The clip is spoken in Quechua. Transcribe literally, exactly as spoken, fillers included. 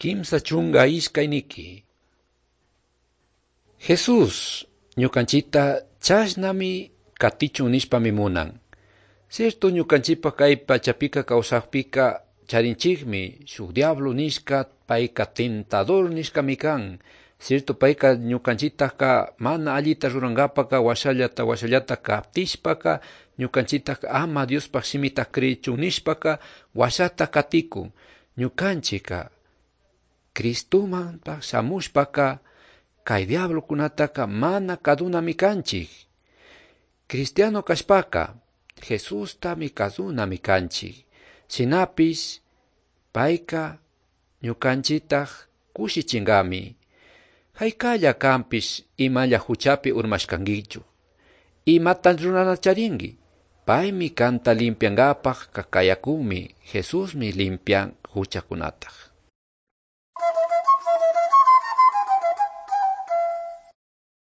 Kimsa chunga iskayniki. Jesús ñukanchita chashnami katichun nishpami munan. Cierto ñukanchipa kay pachapika kawsaqpika charinchikmi shuk diablo nishka payka tentador nishkami kan. Cierto payka ñukanchitaka mana allita rurangapaka washallata washallata kaptishpaka ñukanchitaka ama Diospaq simita krichun nishpaka washata katikun. Ñukanchika Cristumanpaq shamushpaka kay diablo kunataka mana kadunami kanchik. Cristiano kashpaka Jesustami kadunami kanchik. Sinapis payka ñukanchitaq kushichingami. Haykalla kanpis imalla huchapi urmashkankichu. Imatan runanacharinki. Paymi kanta limpiankapaq kakayakunmi. Jesusmi limpian huchakunataq.